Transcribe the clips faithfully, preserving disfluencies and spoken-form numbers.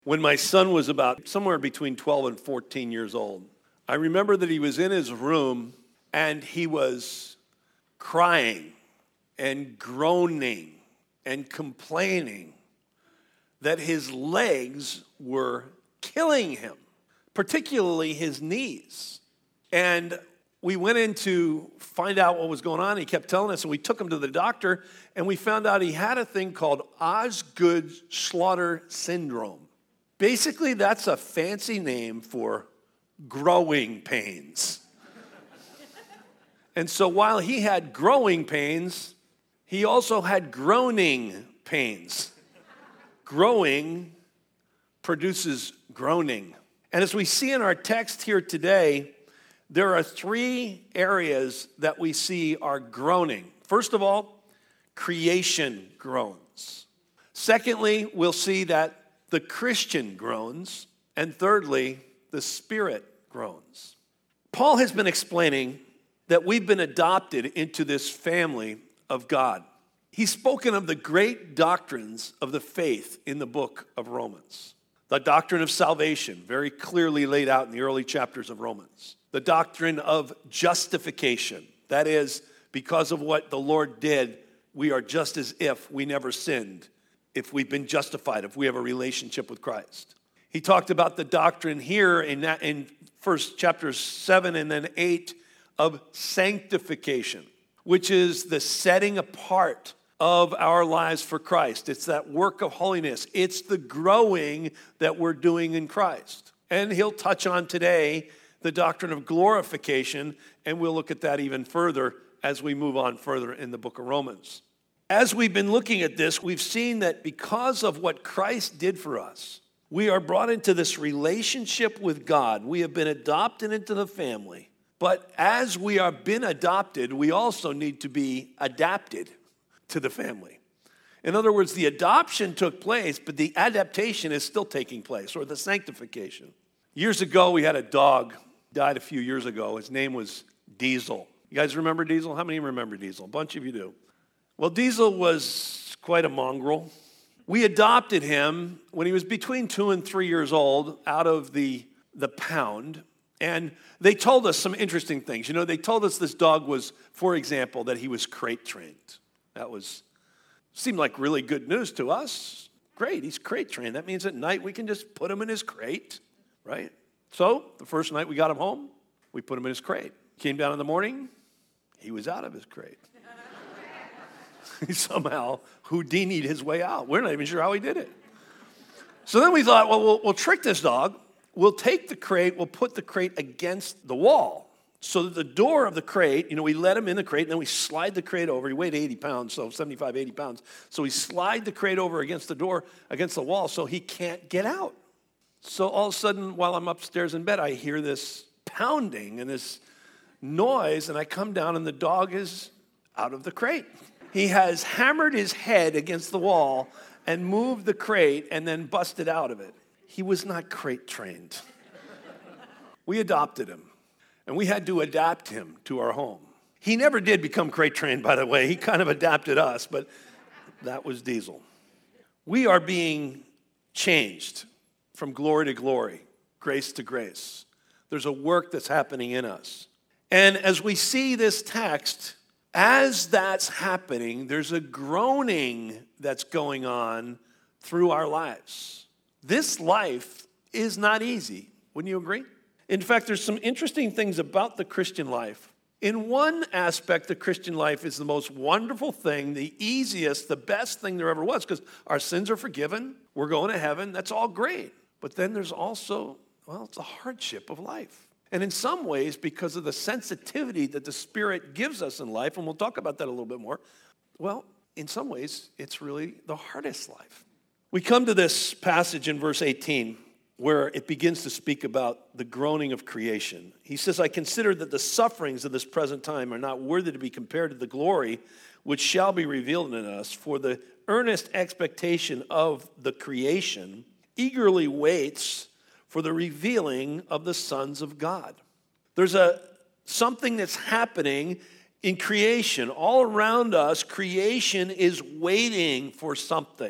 When my son was about somewhere between twelve and fourteen years old, I remember that he was in his room and he was crying and groaning and complaining that his legs were killing him, particularly his knees. And we went in to find out what was going on. He kept telling us, and we took him to the doctor, and we found out he had a thing called Osgood-Schlatter syndrome. Basically, that's a fancy name for growing pains. And so while he had growing pains, he also had groaning pains. Growing produces groaning. And as we see in our text here today, there are three areas that we see are groaning. First of all, creation groans. Secondly, we'll see that the Christian groans. And thirdly, the Spirit groans. Paul has been explaining that we've been adopted into this family of God. He's spoken of the great doctrines of the faith in the book of Romans. The doctrine of salvation, very clearly laid out in the early chapters of Romans. The doctrine of justification, that is, because of what the Lord did, we are just as if we never sinned, if we've been justified, if we have a relationship with Christ. He talked about the doctrine here in that, in first chapters seven and then eight of sanctification, which is the setting apart of our lives for Christ. It's that work of holiness. It's the growing that we're doing in Christ. And he'll touch on today the doctrine of glorification, and we'll look at that even further as we move on further in the book of Romans. As we've been looking at this, we've seen that because of what Christ did for us, we are brought into this relationship with God. We have been adopted into the family. But as we are been adopted, we also need to be adapted to the family. In other words, the adoption took place, but the adaptation is still taking place, or the sanctification. Years ago, we had a dog, died a few years ago. His name was Diesel. You guys remember Diesel? How many remember Diesel? A bunch of you do. Well, Diesel was quite a mongrel. We adopted him when he was between two and three years old out of the, the pound. And they told us some interesting things. You know, they told us this dog was, for example, that he was crate trained. That was, seemed like really good news to us. Great, he's crate trained. That means at night we can just put him in his crate, right? So the first night we got him home, we put him in his crate. Came down in the morning, he was out of his crate. He somehow Houdini'd his way out. We're not even sure how he did it. So then we thought, well, we'll, we'll trick this dog. We'll take the crate, we'll put the crate against the wall so that the door of the crate, you know, we let him in the crate, and then we slide the crate over. He weighed eighty pounds, so seventy-five, eighty pounds. So we slide the crate over against the door, against the wall, so he can't get out. So all of a sudden, while I'm upstairs in bed, I hear this pounding and this noise, and I come down, and the dog is out of the crate. He has hammered his head against the wall and moved the crate and then busted out of it. He was not crate trained. We adopted him, and we had to adapt him to our home. He never did become crate trained, by the way. He kind of adapted us, but that was Diesel. We are being changed from glory to glory, grace to grace. There's a work that's happening in us. And as we see this text, as that's happening, there's a groaning that's going on through our lives. This life is not easy. Wouldn't you agree? In fact, there's some interesting things about the Christian life. In one aspect, the Christian life is the most wonderful thing, the easiest, the best thing there ever was, because our sins are forgiven. We're going to heaven. That's all great. But then there's also, well, it's a hardship of life. And in some ways, because of the sensitivity that the Spirit gives us in life, and we'll talk about that a little bit more, well, in some ways, it's really the hardest life. We come to this passage in verse eighteen where it begins to speak about the groaning of creation. He says, I consider that the sufferings of this present time are not worthy to be compared to the glory which shall be revealed in us, for the earnest expectation of the creation eagerly waits for the revealing of the sons of God. There's a something that's happening in creation. All around us, creation is waiting for something.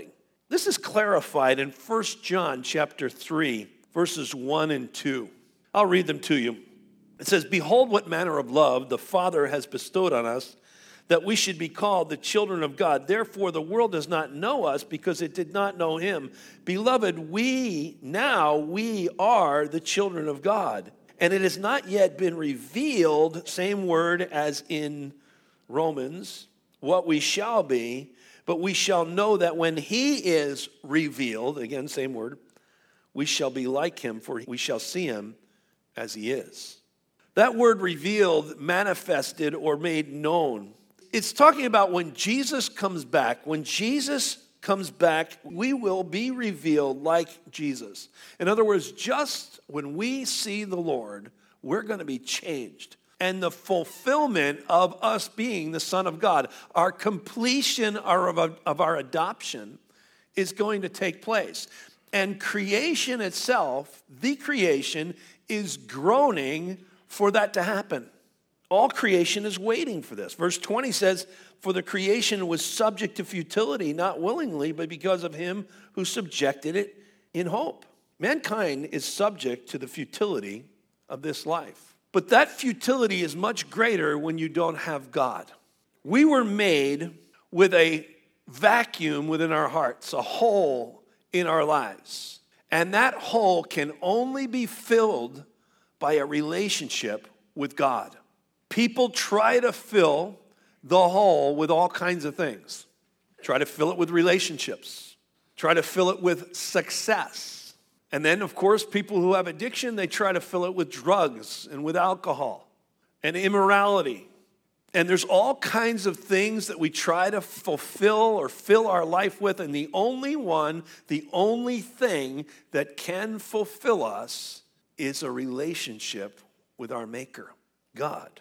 This is clarified in First John chapter three, verses one and two. I'll read them to you. It says, "Behold what manner of love the Father has bestowed on us, that we should be called the children of God. Therefore the world does not know us because it did not know him. Beloved, we, now we are the children of God. And it has not yet been revealed," same word as in Romans, "what we shall be, but we shall know that when he is revealed," again, same word, "we shall be like him, for we shall see him as he is." That word revealed, manifested, or made known. It's talking about when Jesus comes back. When Jesus comes back, we will be revealed like Jesus. In other words, just when we see the Lord, we're going to be changed. And the fulfillment of us being the Son of God, our completion of our adoption, is going to take place. And creation itself, the creation, is groaning for that to happen. All creation is waiting for this. Verse twenty says, "For the creation was subject to futility, not willingly, but because of him who subjected it in hope." Mankind is subject to the futility of this life. But that futility is much greater when you don't have God. We were made with a vacuum within our hearts, a hole in our lives. And that hole can only be filled by a relationship with God. People try to fill the hole with all kinds of things. Try to fill it with relationships. Try to fill it with success. And then, of course, people who have addiction, they try to fill it with drugs and with alcohol and immorality. And there's all kinds of things that we try to fulfill or fill our life with, and the only one, the only thing that can fulfill us is a relationship with our Maker, God.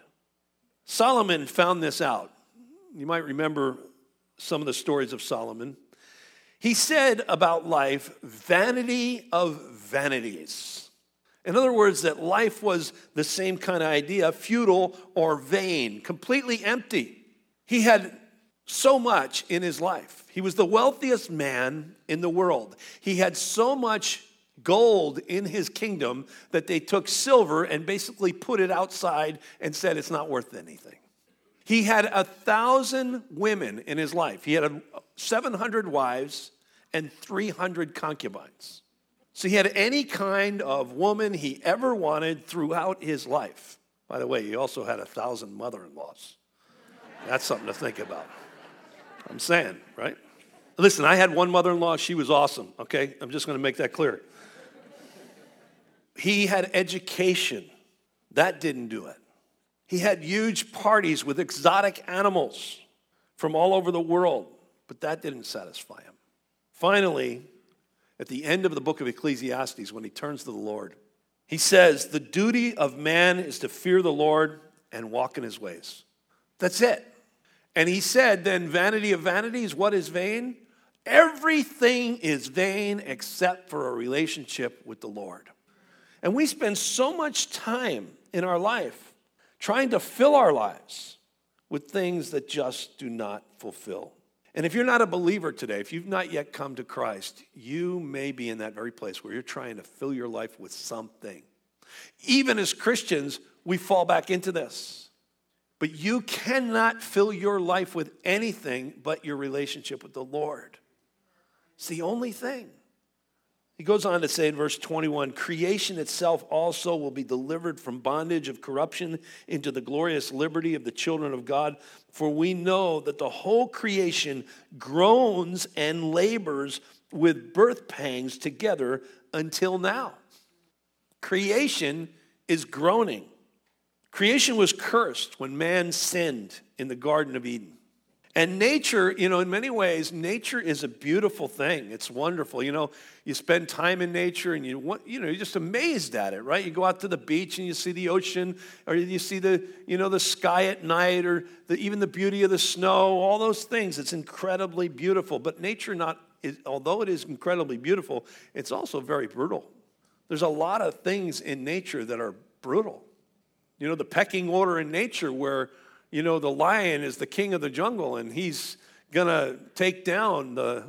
Solomon found this out. You might remember some of the stories of Solomon. He said about life, vanity of vanities. In other words, that life was the same kind of idea, futile or vain, completely empty. He had so much in his life. He was the wealthiest man in the world. He had so much gold in his kingdom that they took silver and basically put it outside and said it's not worth anything. He had a thousand women in his life. He had seven hundred wives and three hundred concubines. So he had any kind of woman he ever wanted throughout his life. By the way, he also had a thousand mother-in-laws. That's something to think about. I'm saying, right? Listen, I had one mother-in-law. She was awesome, okay? I'm just going to make that clear. He had education. That didn't do it. He had huge parties with exotic animals from all over the world, but that didn't satisfy him. Finally, at the end of the book of Ecclesiastes, when he turns to the Lord, he says, "The duty of man is to fear the Lord and walk in his ways." That's it. And he said, then vanity of vanities, what is vain? Everything is vain except for a relationship with the Lord. And we spend so much time in our life trying to fill our lives with things that just do not fulfill. And if you're not a believer today, if you've not yet come to Christ, you may be in that very place where you're trying to fill your life with something. Even as Christians, we fall back into this. But you cannot fill your life with anything but your relationship with the Lord. It's the only thing. He goes on to say in verse twenty-one, "Creation itself also will be delivered from bondage of corruption into the glorious liberty of the children of God. For we know that the whole creation groans and labors with birth pangs together until now." Creation is groaning. Creation was cursed when man sinned in the Garden of Eden. And nature, you know, in many ways, nature is a beautiful thing. It's wonderful. You know, you spend time in nature and you, you know, you're just amazed at it, right? You go out to the beach and you see the ocean, or you see the, you know, the sky at night, or the, even the beauty of the snow, all those things. It's incredibly beautiful. But nature, not, is, although it is incredibly beautiful, it's also very brutal. There's a lot of things in nature that are brutal. You know, the pecking order in nature where, you know, the lion is the king of the jungle and he's going to take down the,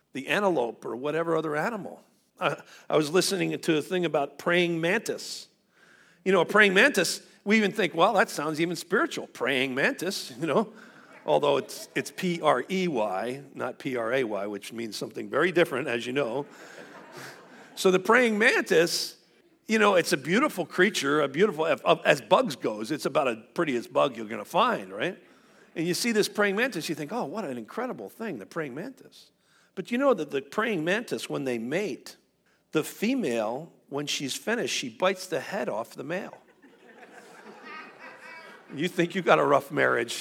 the antelope or whatever other animal. Uh, I was listening to a thing about praying mantis. You know, a praying mantis, we even think, well, that sounds even spiritual. Praying mantis, you know, although it's it's P R E Y, not P R A Y, which means something very different, as you know. So the praying mantis, you know, it's a beautiful creature, a beautiful, as bugs goes, it's about as prettiest bug you're going to find, right? And you see this praying mantis, you think, oh, what an incredible thing, the praying mantis. But you know that the praying mantis, when they mate, the female, when she's finished, she bites the head off the male. You think you got a rough marriage.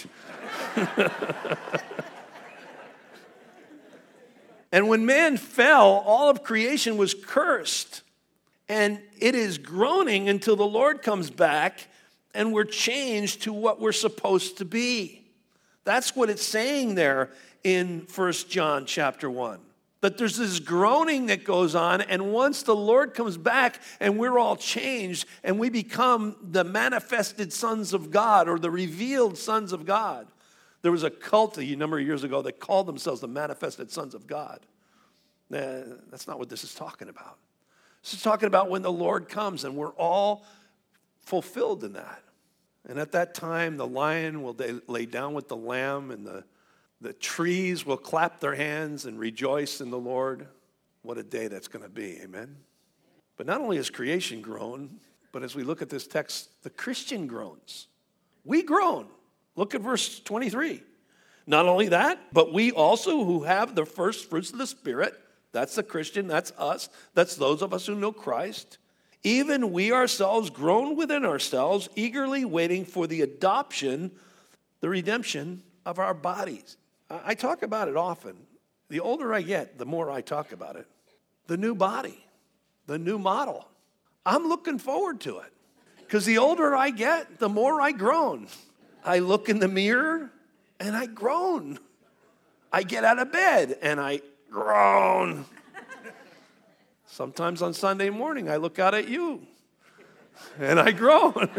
And when man fell, all of creation was cursed. And it is groaning until the Lord comes back and we're changed to what we're supposed to be. That's what it's saying there in First John chapter one. That there's this groaning that goes on, and once the Lord comes back and we're all changed and we become the manifested sons of God or the revealed sons of God. There was a cult a number of years ago that called themselves the manifested sons of God. Nah, that's not what this is talking about. This is talking about when the Lord comes and we're all fulfilled in that. And at that time, the lion will lay down with the lamb, and the, the trees will clap their hands and rejoice in the Lord. What a day that's going to be, amen? But not only has creation grown, but as we look at this text, the Christian groans. We groan. Look at verse twenty-three. Not only that, but we also who have the first fruits of the Spirit, that's the Christian, that's us, that's those of us who know Christ. Even we ourselves groan within ourselves, eagerly waiting for the adoption, the redemption of our bodies. I talk about it often. The older I get, the more I talk about it. The new body, the new model. I'm looking forward to it. Because the older I get, the more I groan. I look in the mirror and I groan. I get out of bed and I groan. Sometimes on Sunday morning, I look out at you and I groan.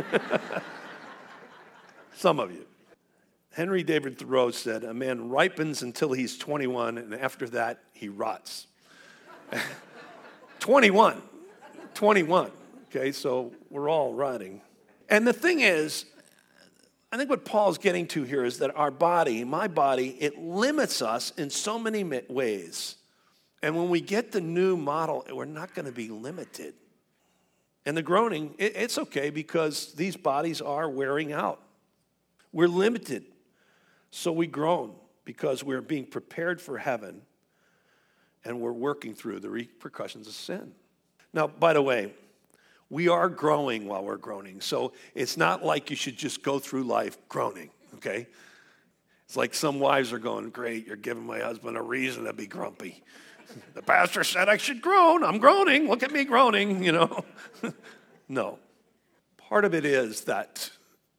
Some of you. Henry David Thoreau said, a man ripens until he's twenty-one, and after that, he rots. twenty-one. twenty-one. Okay, so we're all rotting. And the thing is, I think what Paul's getting to here is that our body, my body, it limits us in so many ways. And when we get the new model, we're not going to be limited. And the groaning, it, it's okay because these bodies are wearing out. We're limited. So we groan because we're being prepared for heaven and we're working through the repercussions of sin. Now, by the way, we are growing while we're groaning. So it's not like you should just go through life groaning, okay? It's like some wives are going, great, you're giving my husband a reason to be grumpy. The pastor said I should groan. I'm groaning. Look at me groaning, you know. No. Part of it is that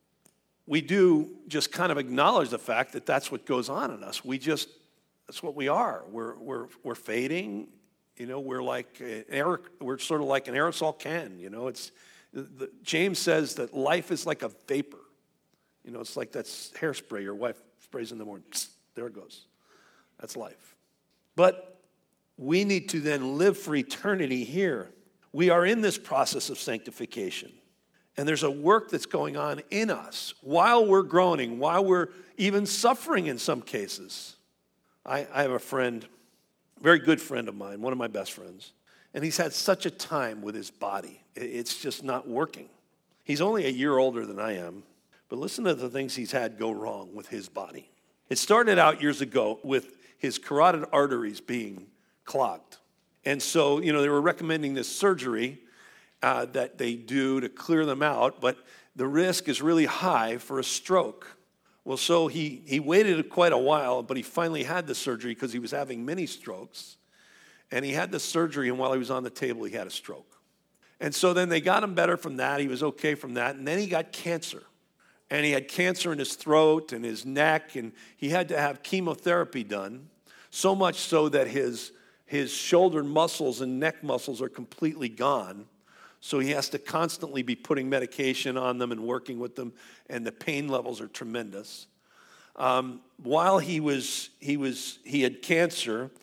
we do just kind of acknowledge the fact that that's what goes on in us. We just, that's what we are. We're, we're, we're fading. You know, we're like, an aer- we're sort of like an aerosol can, you know. It's the, James says that life is like a vapor. You know, it's like that hairspray your wife sprays in the morning. Psst, there it goes. That's life. But we need to then live for eternity here. We are in this process of sanctification. And there's a work that's going on in us while we're groaning, while we're even suffering in some cases. I, I have a friend, a very good friend of mine, one of my best friends, and he's had such a time with his body. It's just not working. He's only a year older than I am, but listen to the things he's had go wrong with his body. It started out years ago with his carotid arteries being clogged. And so, you know, they were recommending this surgery uh, that they do to clear them out, but the risk is really high for a stroke. Well, so he, he waited quite a while, but he finally had the surgery because he was having many strokes. And he had the surgery, and while he was on the table, he had a stroke. And so then they got him better from that. He was okay from that. And then he got cancer. And he had cancer in his throat and his neck, and he had to have chemotherapy done, so much so that his His shoulder muscles and neck muscles are completely gone. So he has to constantly be putting medication on them and working with them, and the pain levels are tremendous. Um, while he was he was he had cancer,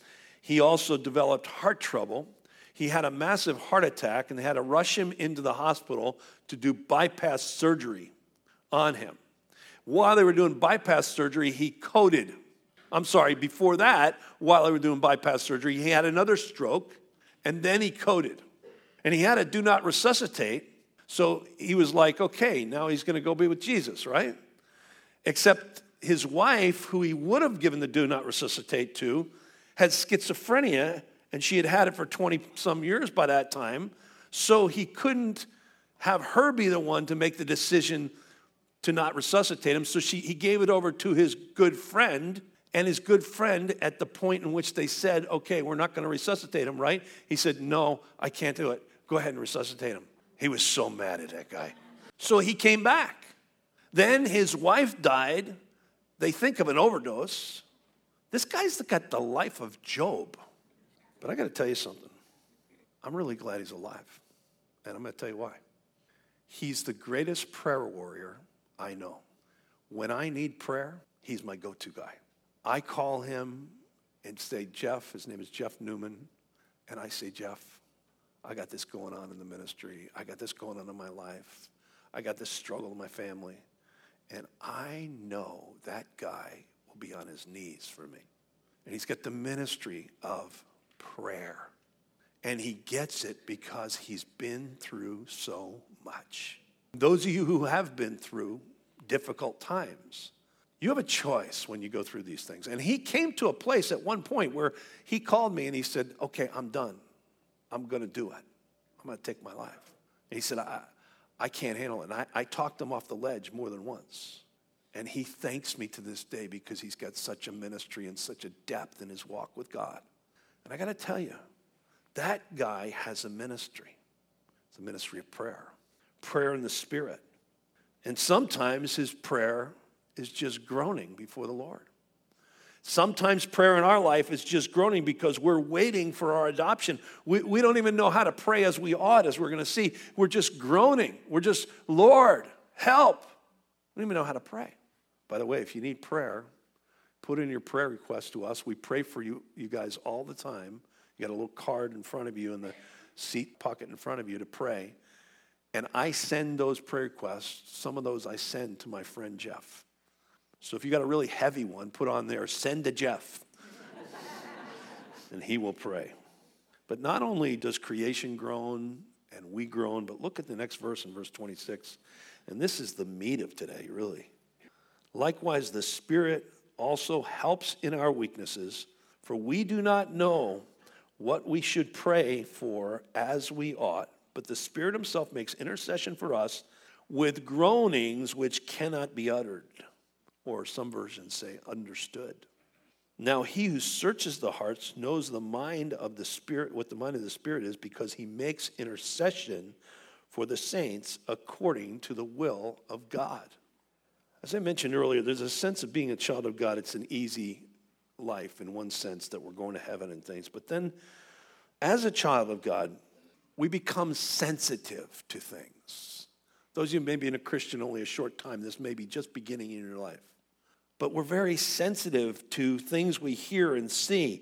He also developed heart trouble. He had a massive heart attack, and they had to rush him into the hospital to do bypass surgery on him. While they were doing bypass surgery, he coded. I'm sorry, before that, while they were doing bypass surgery, he had another stroke, and then he coded. And he had a do not resuscitate, so he was like, okay, now he's going to go be with Jesus, right? Except his wife, who he would have given the do not resuscitate to, had schizophrenia, and she had had it for twenty-some years by that time, so he couldn't have her be the one to make the decision to not resuscitate him, so she, he gave it over to his good friend, and his good friend, at the point in which they said, okay, we're not going to resuscitate him, right? He said, no, I can't do it. Go ahead and resuscitate him. He was so mad at that guy. So he came back. Then his wife died. They think of an overdose. This guy's got the life of Job. But I got to tell you something. I'm really glad he's alive. And I'm going to tell you why. He's the greatest prayer warrior I know. When I need prayer, he's my go-to guy. I call him and say, Jeff, his name is Jeff Newman, and I say, Jeff, I got this going on in the ministry. I got this going on in my life. I got this struggle in my family. And I know that guy will be on his knees for me. And he's got the ministry of prayer. And he gets it because he's been through so much. Those of you who have been through difficult times, you have a choice when you go through these things. And he came to a place at one point where he called me and he said, okay, I'm done. I'm going to do it. I'm going to take my life. And he said, I, I can't handle it. And I, I talked him off the ledge more than once. And he thanks me to this day because he's got such a ministry and such a depth in his walk with God. And I got to tell you, that guy has a ministry. It's a ministry of prayer. Prayer in the Spirit. And sometimes his prayer is just groaning before the Lord. Sometimes prayer in our life is just groaning because we're waiting for our adoption. We, we don't even know how to pray as we ought, as we're going to see. We're just groaning. We're just, Lord, help. We don't even know how to pray. By the way, if you need prayer, put in your prayer request to us. We pray for you, you guys all the time. You got a little card in front of you in the seat pocket in front of you to pray. And I send those prayer requests. Some of those I send to my friend Jeff. So if you got a really heavy one, put on there, send to Jeff. And he will pray. But not only does creation groan and we groan, but look at the next verse in verse twenty-six. And this is the meat of today, really. Likewise, the Spirit also helps in our weaknesses, for we do not know what we should pray for as we ought, but the Spirit himself makes intercession for us with groanings which cannot be uttered. Or some versions say understood. Now he who searches the hearts knows the mind of the Spirit, what the mind of the Spirit is, because he makes intercession for the saints according to the will of God. As I mentioned earlier, there's a sense of being a child of God. It's an easy life in one sense that we're going to heaven and things. But then as a child of God, we become sensitive to things. Those of you maybe in a Christian only a short time, this may be just beginning in your life. But we're very sensitive to things we hear and see.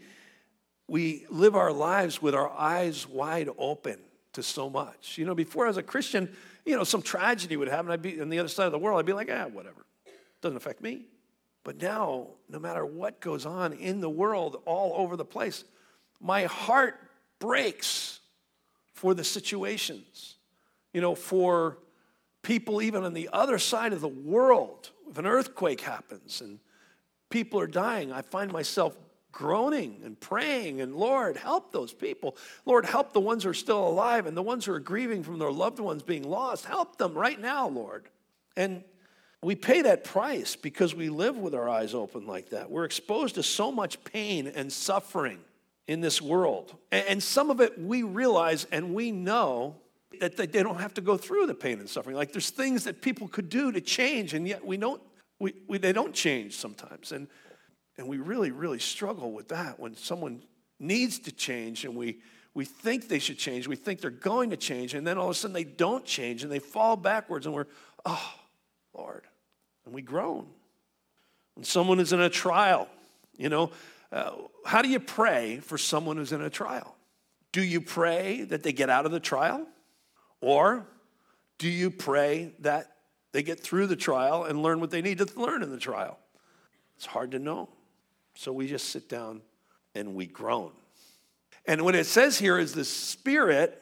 We live our lives with our eyes wide open to so much. You know, before as a Christian, you know, some tragedy would happen. I'd be on the other side of the world. I'd be like, ah, whatever. Doesn't affect me. But now, no matter what goes on in the world, all over the place, my heart breaks for the situations. You know, for people even on the other side of the world. If an earthquake happens and people are dying, I find myself groaning and praying, and Lord, help those people. Lord, help the ones who are still alive and the ones who are grieving from their loved ones being lost. Help them right now, Lord. And we pay that price because we live with our eyes open like that. We're exposed to so much pain and suffering in this world. And some of it we realize and we know that they don't have to go through the pain and suffering. Like there's things that people could do to change, and yet we don't. We, we they don't change sometimes, and and we really really struggle with that when someone needs to change, and we we think they should change. We think they're going to change, and then all of a sudden they don't change, and they fall backwards, and we're oh Lord, and we groan. When someone is in a trial, you know, Uh, how do you pray for someone who's in a trial? Do you pray that they get out of the trial? Or do you pray that they get through the trial and learn what they need to learn in the trial? It's hard to know. So we just sit down and we groan. And what it says here is the Spirit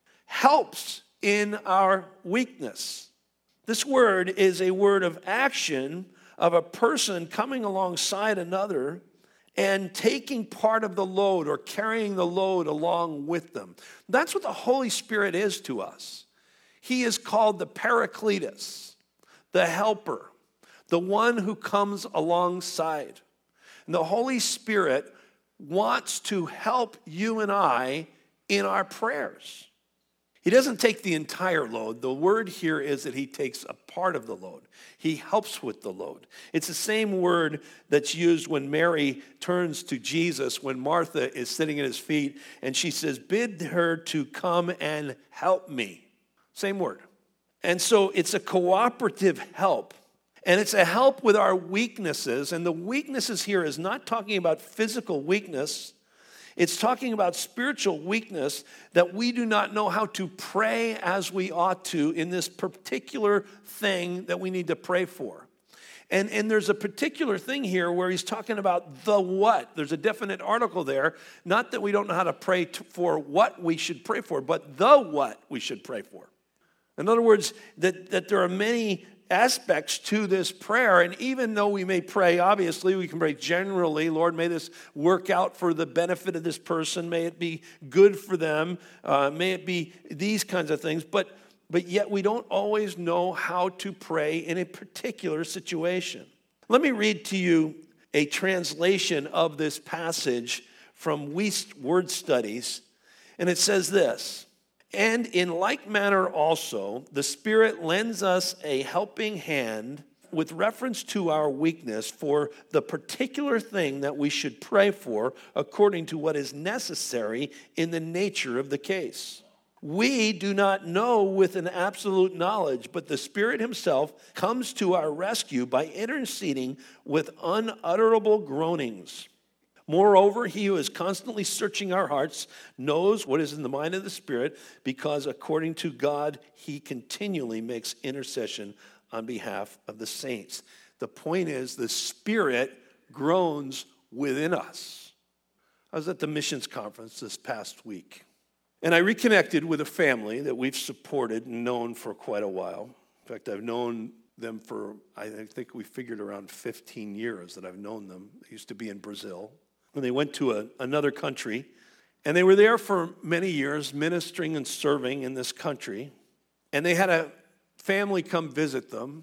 helps in our weakness. This word is a word of action of a person coming alongside another and taking part of the load or carrying the load along with them. That's what the Holy Spirit is to us. He is called the Paracletus, the helper, the one who comes alongside. And the Holy Spirit wants to help you and I in our prayers. He doesn't take the entire load. The word here is that he takes a part of the load. He helps with the load. It's the same word that's used when Mary turns to Jesus when Martha is sitting at his feet and she says, bid her to come and help me. Same word. And so it's a cooperative help. And it's a help with our weaknesses. And the weaknesses here is not talking about physical weakness. It's talking about spiritual weakness that we do not know how to pray as we ought to in this particular thing that we need to pray for. And, and there's a particular thing here where he's talking about the what. There's a definite article there. Not that we don't know how to pray to, for what we should pray for, but the what we should pray for. In other words, that, that there are many aspects to this prayer, and even though we may pray, obviously, we can pray generally, Lord, may this work out for the benefit of this person, may it be good for them, uh, may it be these kinds of things, but, but yet we don't always know how to pray in a particular situation. Let me read to you a translation of this passage from Wuest Word Studies, and it says this: and in like manner also, the Spirit lends us a helping hand with reference to our weakness for the particular thing that we should pray for according to what is necessary in the nature of the case. We do not know with an absolute knowledge, but the Spirit himself comes to our rescue by interceding with unutterable groanings. Moreover, he who is constantly searching our hearts knows what is in the mind of the Spirit, because according to God, he continually makes intercession on behalf of the saints. The point is, the Spirit groans within us. I was at the missions conference this past week, and I reconnected with a family that we've supported and known for quite a while. In fact, I've known them for, I think we figured around fifteen years that I've known them. They used to be in Brazil. When they went to a, another country, and they were there for many years ministering and serving in this country, and they had a family come visit them,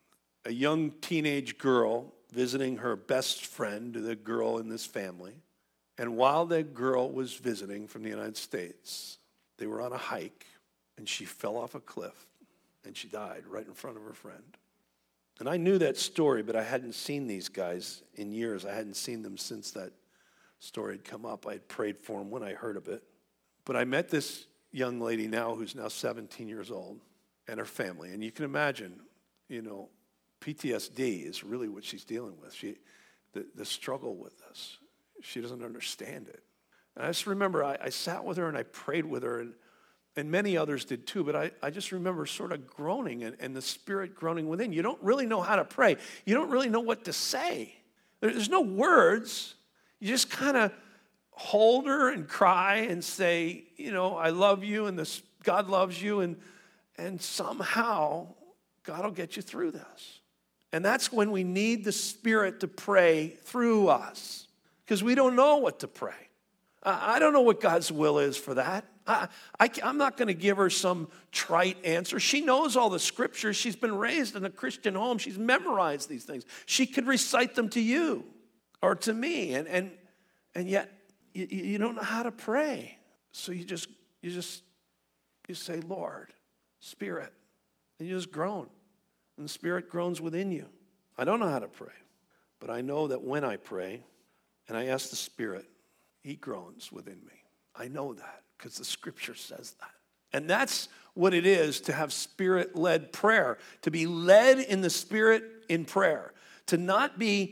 a young teenage girl visiting her best friend, the girl in this family. And while the girl was visiting from the United States, they were on a hike, and she fell off a cliff, and she died right in front of her friend. And I knew that story, but I hadn't seen these guys in years. I hadn't seen them since that story had come up. I had prayed for him when I heard of it. But I met this young lady now who's now seventeen years old and her family. And you can imagine, you know, P T S D is really what she's dealing with. She, the, the struggle with this. She doesn't understand it. And I just remember I, I sat with her and I prayed with her, and, and many others did too, but I, I just remember sort of groaning and, and the Spirit groaning within. You don't really know how to pray. You don't really know what to say. There's no words. You just kind of hold her and cry and say, you know, I love you, and this, God loves you, and, and somehow God will get you through this. And that's when we need the Spirit to pray through us, because we don't know what to pray. I, I don't know what God's will is for that. I, I, I'm not going to give her some trite answer. She knows all the scriptures. She's been raised in a Christian home. She's memorized these things. She could recite them to you or to me, and and and yet you, you don't know how to pray. So you just you just you say, Lord, Spirit, and you just groan, and the Spirit groans within you. I don't know how to pray, but I know that when I pray, and I ask the Spirit, He groans within me. I know that because the Scripture says that. And that's what it is to have Spirit-led prayer, to be led in the Spirit in prayer, to not be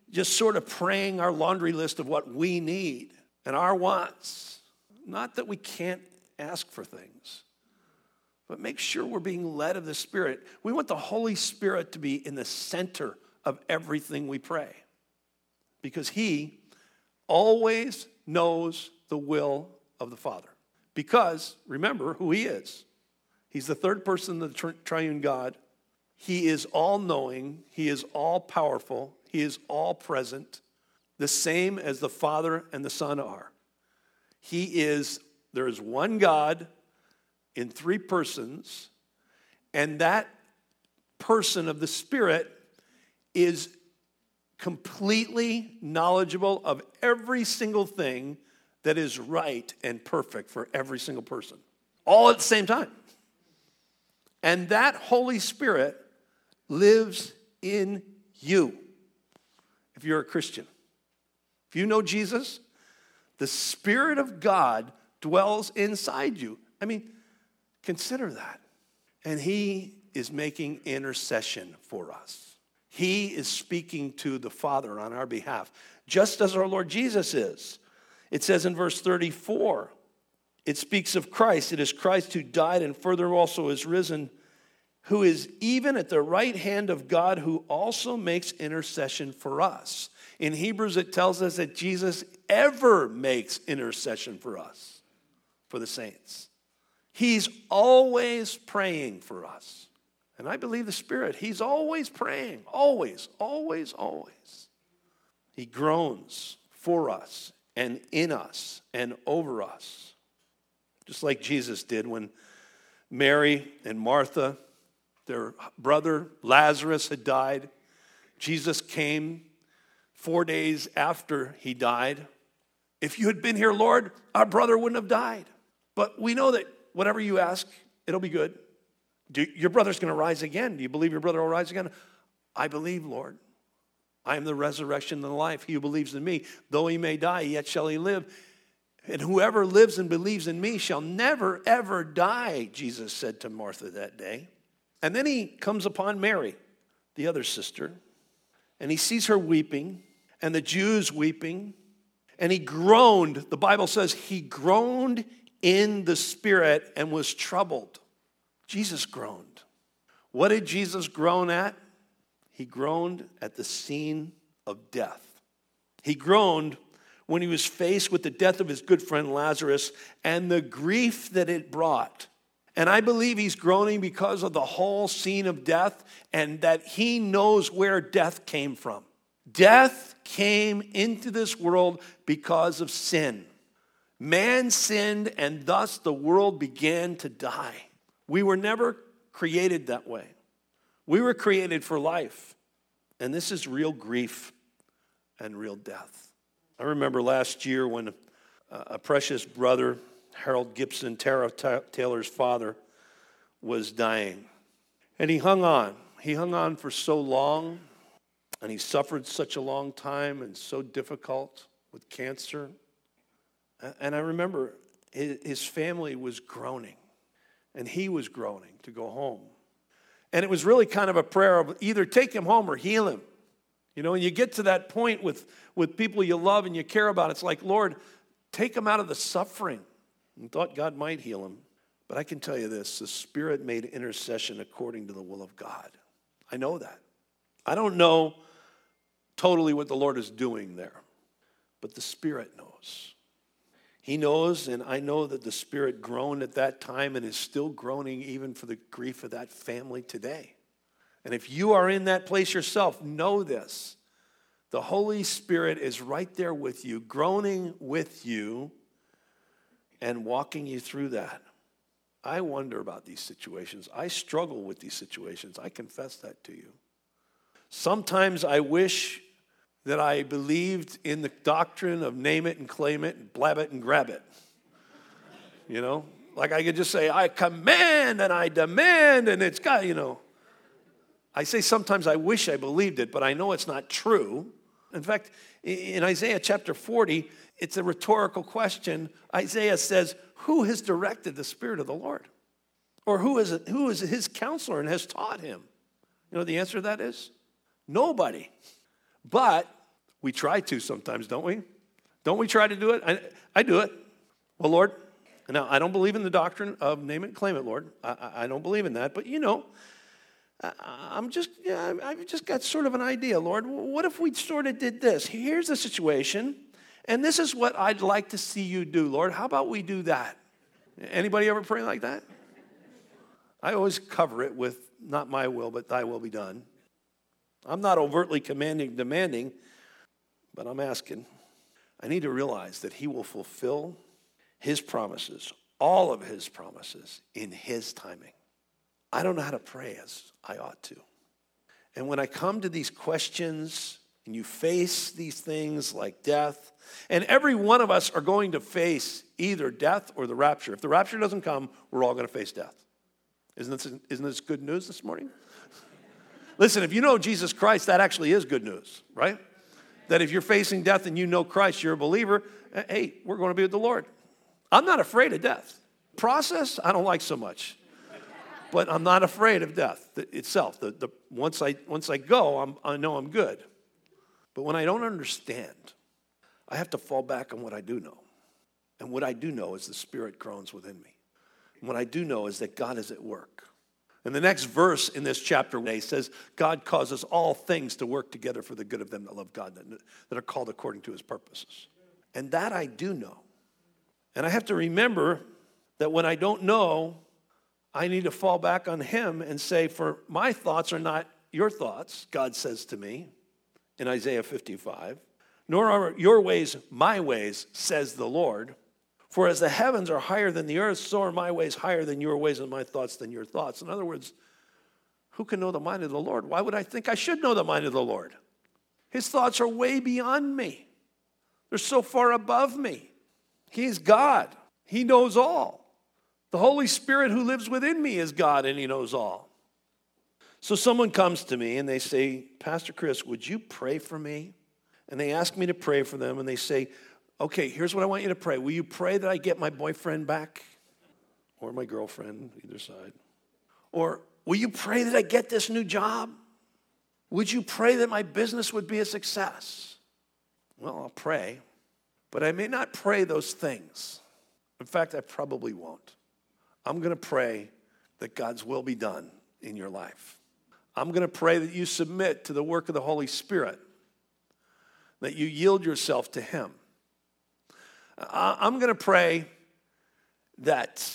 just sort of praying our laundry list of what we need and our wants. Not that we can't ask for things, but make sure we're being led of the Spirit. We want the Holy Spirit to be in the center of everything we pray, because he always knows the will of the Father. Because, remember who he is. He's the third person of the tri- triune God. He is all-knowing. He is all-powerful. He is all-present, the same as the Father and the Son are. He is, there is one God in three persons, and that person of the Spirit is completely knowledgeable of every single thing that is right and perfect for every single person, all at the same time. And that Holy Spirit lives in you if you're a Christian. If you know Jesus, the Spirit of God dwells inside you. I mean, consider that. And he is making intercession for us. He is speaking to the Father on our behalf, just as our Lord Jesus is. It says in verse thirty-four, it speaks of Christ. It is Christ who died and further also is risen, who is even at the right hand of God, who also makes intercession for us. In Hebrews, it tells us that Jesus ever makes intercession for us, for the saints. He's always praying for us. And I believe the Spirit, he's always praying, always, always, always. He groans for us and in us and over us, just like Jesus did when Mary and Martha, their brother Lazarus, had died. Jesus came four days after he died. If you had been here, Lord, our brother wouldn't have died. But we know that whatever you ask, it'll be good. Do, your brother's going to rise again. Do you believe your brother will rise again? I believe, Lord. I am the resurrection and the life. He who believes in me, though he may die, yet shall he live. And whoever lives and believes in me shall never, ever die, Jesus said to Martha that day. And then he comes upon Mary, the other sister, and he sees her weeping, and the Jews weeping, and he groaned. The Bible says he groaned in the Spirit and was troubled. Jesus groaned. What did Jesus groan at? He groaned at the scene of death. He groaned when he was faced with the death of his good friend Lazarus and the grief that it brought. And I believe he's groaning because of the whole scene of death and that he knows where death came from. Death came into this world because of sin. Man sinned, and thus the world began to die. We were never created that way. We were created for life. And this is real grief and real death. I remember last year when a precious brother, Harold Gibson, Tara Taylor's father, was dying. And he hung on. He hung on for so long, and he suffered such a long time and so difficult with cancer. And I remember his family was groaning, and he was groaning to go home. And it was really kind of a prayer of either take him home or heal him. You know, and you get to that point with, with people you love and you care about. It's like, Lord, take him out of the suffering. And thought God might heal him. But I can tell you this, the Spirit made intercession according to the will of God. I know that. I don't know totally what the Lord is doing there, but the Spirit knows. He knows, and I know that the Spirit groaned at that time and is still groaning even for the grief of that family today. And if you are in that place yourself, know this. The Holy Spirit is right there with you, groaning with you, and walking you through that. I wonder about these situations. I struggle with these situations. I confess that to you. Sometimes I wish that I believed in the doctrine of name it and claim it and blab it and grab it. You know, like I could just say, I command and I demand, and it's got, you know. I say sometimes I wish I believed it, but I know it's not true. In fact, in Isaiah chapter forty, it's a rhetorical question. Isaiah says, who has directed the Spirit of the Lord? Or who is, it, who is his counselor and has taught him? You know what the answer to that is? Nobody. But We try to sometimes, don't we? Don't we try to do it? I, I do it. Well, Lord, now I don't believe in the doctrine of name it and claim it, Lord. I, I, I don't believe in that. But, you know, I, I'm just, yeah, I've just got sort of an idea, Lord. What if we sort of did this? Here's the situation, and this is what I'd like to see you do, Lord. How about we do that? Anybody ever pray like that? I always cover it with, not my will, but thy will be done. I'm not overtly commanding, demanding, but I'm asking. I need to realize that he will fulfill his promises, all of his promises, in his timing. I don't know how to pray as I ought to. And when I come to these questions, and you face these things like death, and every one of us are going to face either death or the rapture. If the rapture doesn't come, we're all going to face death. Isn't this, isn't this good news this morning? Listen, if you know Jesus Christ, that actually is good news, right? That if you're facing death and you know Christ, you're a believer, hey, we're going to be with the Lord. I'm not afraid of death. Process, I don't like so much. But I'm not afraid of death itself. The, the, once, I, once I go, I'm, I know I'm good. But when I don't understand, I have to fall back on what I do know. And what I do know is the Spirit groans within me. And what I do know is that God is at work. And the next verse in this chapter says, God causes all things to work together for the good of them that love God, that, that are called according to his purposes. And that I do know. And I have to remember that when I don't know, I need to fall back on him and say, for my thoughts are not your thoughts, God says to me in Isaiah fifty-five, nor are your ways my ways, says the Lord. For as the heavens are higher than the earth, so are my ways higher than your ways and my thoughts than your thoughts. In other words, who can know the mind of the Lord? Why would I think I should know the mind of the Lord? His thoughts are way beyond me. They're so far above me. He's God. He knows all. The Holy Spirit who lives within me is God, and he knows all. So someone comes to me and they say, Pastor Chris, would you pray for me? And they ask me to pray for them, and they say, okay, here's what I want you to pray. Will you pray that I get my boyfriend back? Or my girlfriend, either side. Or will you pray that I get this new job? Would you pray that my business would be a success? Well, I'll pray, but I may not pray those things. In fact, I probably won't. I'm going to pray that God's will be done in your life. I'm going to pray that you submit to the work of the Holy Spirit, that you yield yourself to him. I'm going to pray that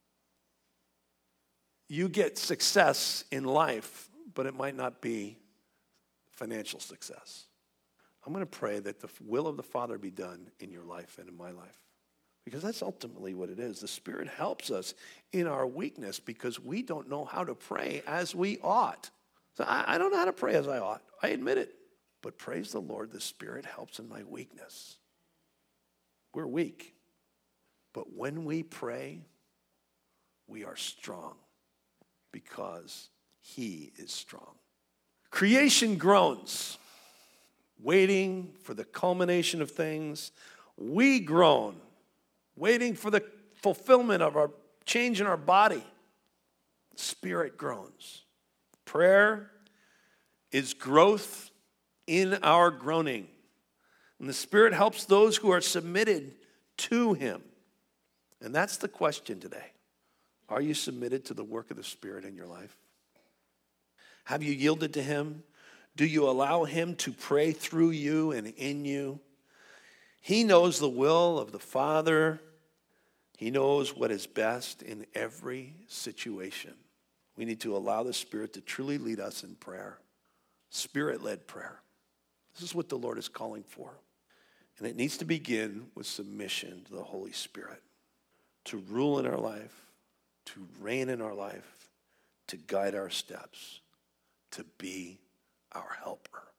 you get success in life, but it might not be financial success. I'm going to pray that the will of the Father be done in your life and in my life, because that's ultimately what it is. The Spirit helps us in our weakness because we don't know how to pray as we ought. So I, I don't know how to pray as I ought. I admit it. But praise the Lord, the Spirit helps in my weakness. We're weak. But when we pray, we are strong because he is strong. Creation groans, waiting for the culmination of things. We groan, waiting for the fulfillment of our change in our body. Spirit groans. Prayer is growth in our groaning. And the Spirit helps those who are submitted to him. And that's the question today. Are you submitted to the work of the Spirit in your life? Have you yielded to him? Do you allow him to pray through you and in you? He knows the will of the Father. He knows what is best in every situation. We need to allow the Spirit to truly lead us in prayer. Spirit-led prayer. This is what the Lord is calling for. And it needs to begin with submission to the Holy Spirit, to rule in our life, to reign in our life, to guide our steps, to be our helper.